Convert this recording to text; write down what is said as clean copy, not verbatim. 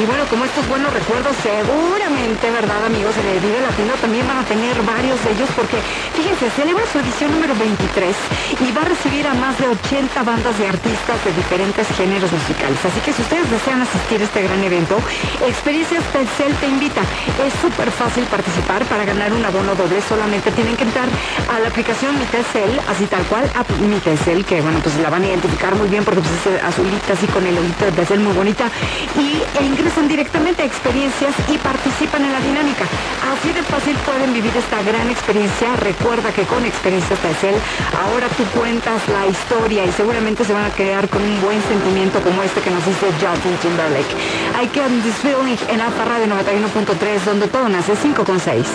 Y bueno, como estos buenos recuerdos seguramente, ¿verdad, amigos? En el Vive Latino también van a tener varios de ellos porque, fíjense, celebra su edición número 23 y va a recibir a más de 80 bandas de artistas de diferentes géneros musicales. Así que si ustedes desean asistir a este gran evento, Experiencias Telcel te invita. Es súper fácil participar. Para ganar un abono doble solamente tienen que entrar a la aplicación Mi Telcel, así tal cual, a Mi Telcel, que bueno, pues la van a identificar muy bien porque pues es azulita, así con el ojito de Telcel muy bonita, e ingresan directamente a Experiencias y participan en la dinámica. Así de fácil pueden vivir esta gran experiencia. Recuerda que con Experiencias Telcel ahora tú cuentas la historia y seguramente se van a quedar con un buen sentimiento como este que nos dice Justin Timberlake. I Can This Feeling en Alfa Radio 91.3, donde todo nace 5.6.